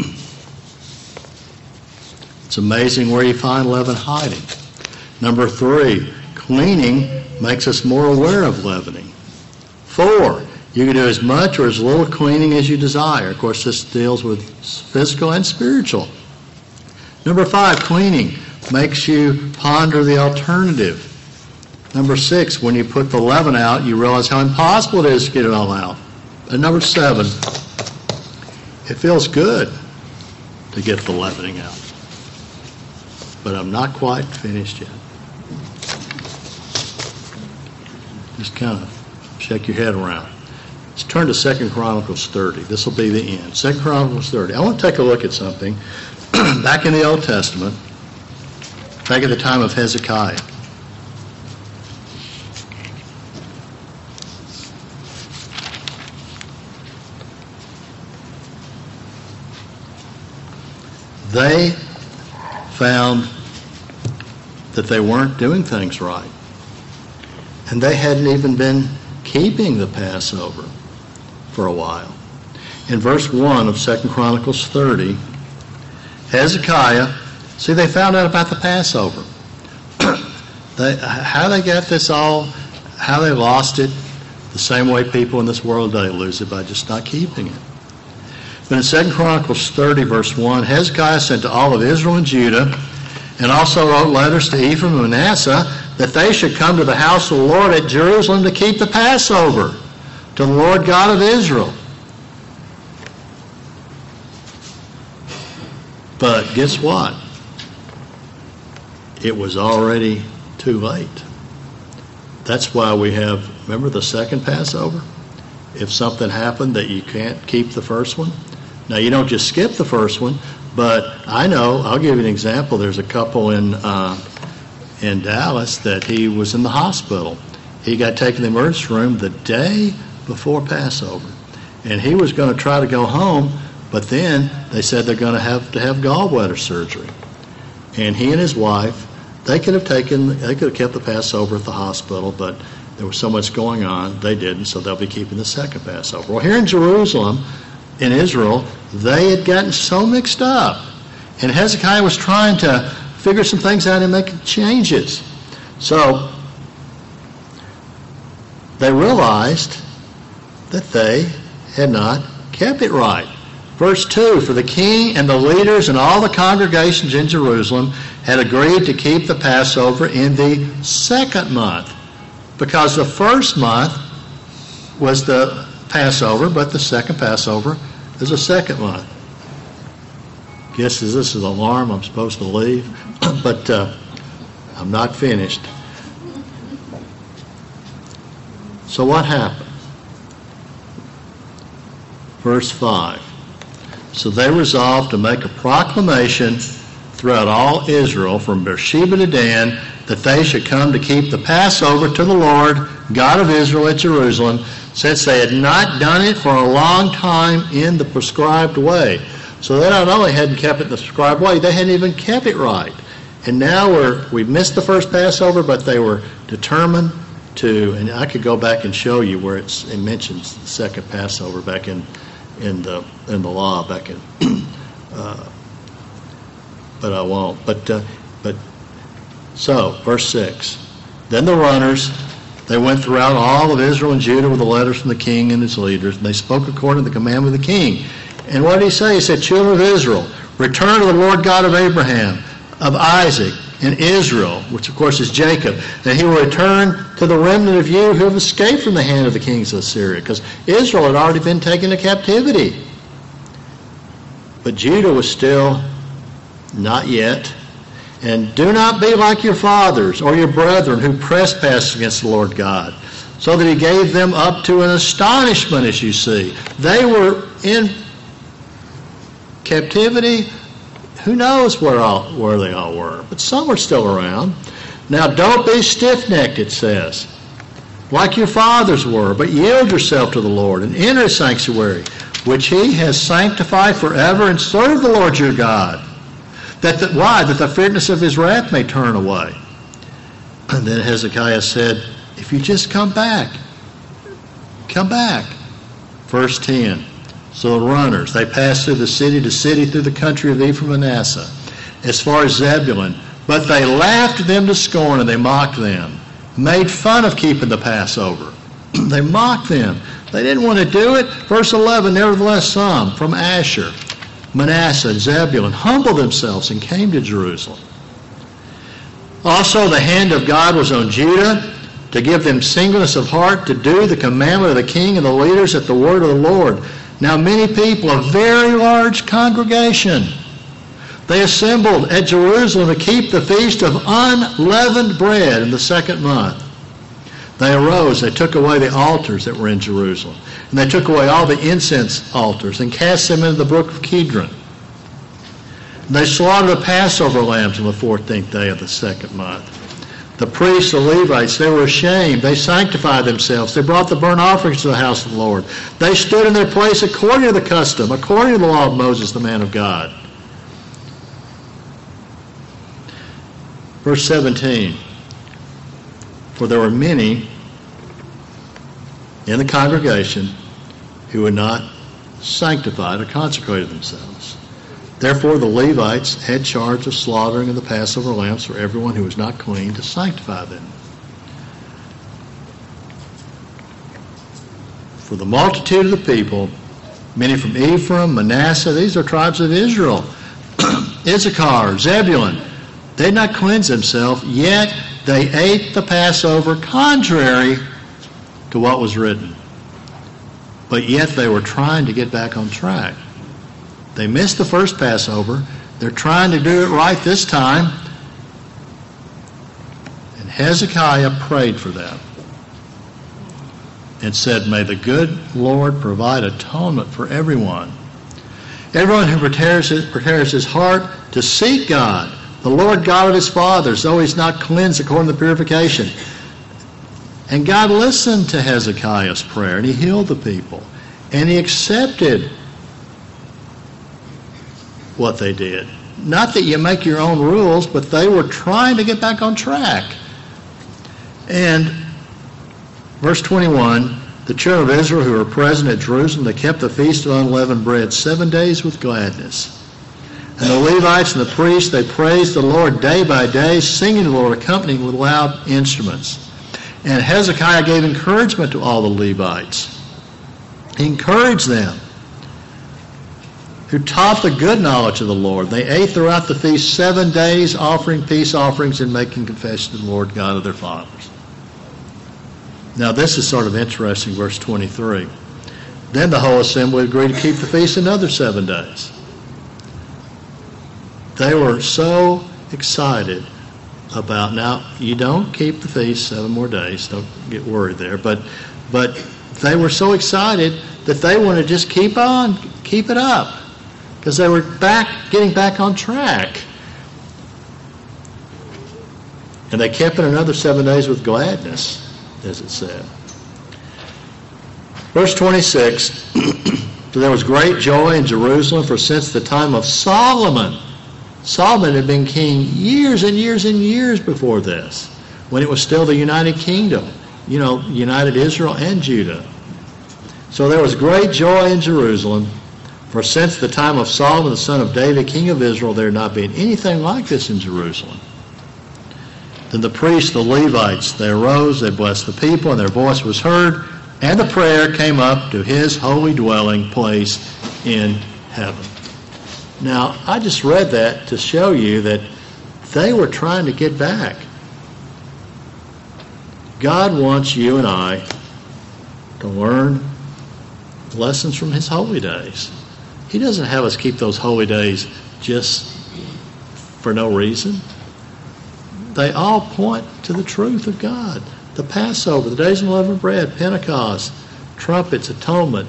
it's amazing where you find leaven hiding. Number 3, cleaning makes us more aware of leavening. 4, you can do as much or as little cleaning as you desire. Of course, this deals with physical and spiritual. Number 5, cleaning makes you ponder the alternative. Number 6, when you put the leaven out, you realize how impossible it is to get it all out. And number 7, it feels good to get the leavening out. But I'm not quite finished yet. Just kind of shake your head around. Let's turn to 2 Chronicles 30. This will be the end. 2 Chronicles 30. I want to take a look at something back in the Old Testament, back at the time of Hezekiah. They found that they weren't doing things right. And they hadn't even been keeping the Passover for a while. In verse 1 of 2 Chronicles 30, Hezekiah, see, they found out about the Passover. How they got this all, how they lost it, the same way people in this world today lose it, by just not keeping it. But in 2 Chronicles 30, verse 1, Hezekiah sent to all of Israel and Judah, and also wrote letters to Ephraim and Manasseh, that they should come to the house of the Lord at Jerusalem to keep the Passover to the Lord God of Israel. But guess what? It was already too late. That's why we have, remember the second Passover? If something happened that you can't keep the first one. Now, you don't just skip the first one, but I know, I'll give you an example. There's a couple in Dallas that he was in the hospital. He got taken to the emergency room the day before Passover. And he was going to try to go home, but then they said they're going to have gallbladder surgery. And he and his wife, they could have kept the Passover at the hospital, but there was so much going on, they didn't, so they'll be keeping the second Passover. Well, here in Jerusalem, in Israel, they had gotten so mixed up. And Hezekiah was trying to figure some things out and make changes. So they realized that they had not kept it right. Verse 2, for the king and the leaders and all the congregations in Jerusalem had agreed to keep the Passover in the second month, because the first month was the Passover, but the second Passover is the second month. Guess this is an alarm, I'm supposed to leave, but I'm not finished. So what happened? Verse 5. So they resolved to make a proclamation throughout all Israel, from Beersheba to Dan, that they should come to keep the Passover to the Lord, God of Israel, at Jerusalem, since they had not done it for a long time in the prescribed way. So they not only hadn't kept it in the prescribed way, they hadn't even kept it right. And now we've missed the first Passover, but they were determined to, and I could go back and show you where it mentions the second Passover back in the law, back in, but I won't. But so, verse 6. Then the runners, they went throughout all of Israel and Judah with the letters from the king and his leaders, and they spoke according to the commandment of the king. And what did he say? He said, children of Israel, return to the Lord God of Abraham, of Isaac, and Israel, which of course is Jacob, that he will return to the remnant of you who have escaped from the hand of the kings of Assyria, because Israel had already been taken to captivity. But Judah was still not yet. And do not be like your fathers or your brethren who trespassed against the Lord God, so that he gave them up to an astonishment, as you see. They were in captivity. Who knows where they all were, but some are still around. Now don't be stiff-necked, it says, like your fathers were, but yield yourself to the Lord and enter his sanctuary, which he has sanctified forever, and serve the Lord your God. Why? That the fierceness of his wrath may turn away. And then Hezekiah said, if you just come back. Verse 10. So the runners, they passed through the city to city through the country of Ephraim and Manasseh, as far as Zebulun. But they laughed them to scorn, and they mocked them, made fun of keeping the Passover. They mocked them. They didn't want to do it. Verse 11, nevertheless some from Asher, Manasseh and Zebulun humbled themselves and came to Jerusalem. Also, the hand of God was on Judah to give them singleness of heart to do the commandment of the king and the leaders at the word of the Lord. Now many people, a very large congregation, they assembled at Jerusalem to keep the feast of unleavened bread in the 2nd month. They arose, they took away the altars that were in Jerusalem, and they took away all the incense altars and cast them into the brook of Kidron. And they slaughtered the Passover lambs on the 14th day of the 2nd month. The priests, the Levites, they were ashamed. They sanctified themselves. They brought the burnt offerings to the house of the Lord. They stood in their place according to the custom, according to the law of Moses, the man of God. Verse 17. For there were many in the congregation who had not sanctified or consecrated themselves. Therefore the Levites had charge of slaughtering of the Passover lambs for everyone who was not clean to sanctify them. For the multitude of the people, many from Ephraim, Manasseh, these are tribes of Israel, Issachar, Zebulun, they had not cleansed themselves, yet they ate the Passover contrary to what was written. But yet they were trying to get back on track. They missed the first Passover. They're trying to do it right this time. And Hezekiah prayed for them and said, may the good Lord provide atonement for everyone. Everyone who prepares his heart to seek God, the Lord God of his fathers, though he's not cleansed according to the purification. And God listened to Hezekiah's prayer, and he healed the people. And he accepted what they did. Not that you make your own rules, but they were trying to get back on track. And verse 21, the children of Israel who were present at Jerusalem, they kept the feast of unleavened bread 7 days with gladness. And the Levites and the priests, they praised the Lord day by day, singing to the Lord, accompanying with loud instruments. And Hezekiah gave encouragement to all the Levites. He encouraged them, who taught the good knowledge of the Lord. They ate throughout the feast 7 days, offering peace offerings and making confession to the Lord God of their fathers. Now this is sort of interesting, verse 23. Then the whole assembly agreed to keep the feast another 7 days. They were so excited about, now you don't keep the feast 7 more days, don't get worried there, but they were so excited that they wanted to just keep it up, because they were getting back on track. And they kept it another 7 days with gladness, as it said. Verse 26, so there was great joy in Jerusalem, for since the time of Solomon had been king years and years and years before this, when it was still the United Kingdom, united Israel and Judah. So there was great joy in Jerusalem, for since the time of Solomon, the son of David, king of Israel, there had not been anything like this in Jerusalem. Then the priests, the Levites, they arose, they blessed the people, and their voice was heard, and the prayer came up to his holy dwelling place in heaven. Now, I just read that to show you that they were trying to get back. God wants you and I to learn lessons from his holy days. He doesn't have us keep those holy days just for no reason. They all point to the truth of God. The Passover, the days of unleavened bread, Pentecost, trumpets, atonement,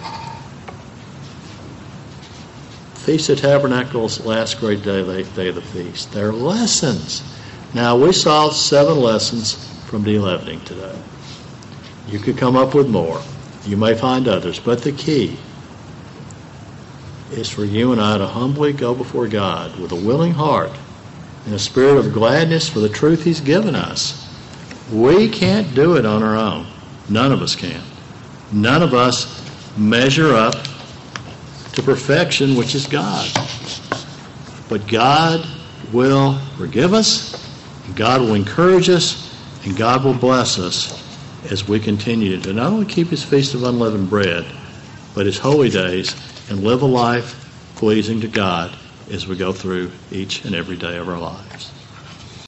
Feast of Tabernacles, last great day of the feast. They're lessons. Now, we saw 7 lessons from de-leavening today. You could come up with more. You may find others, but the key is for you and I to humbly go before God with a willing heart and a spirit of gladness for the truth he's given us. We can't do it on our own. None of us can. None of us measure up to perfection, which is God. But God will forgive us, God will encourage us, and God will bless us as we continue to not only keep his feast of unleavened bread, but his holy days, and live a life pleasing to God as we go through each and every day of our lives.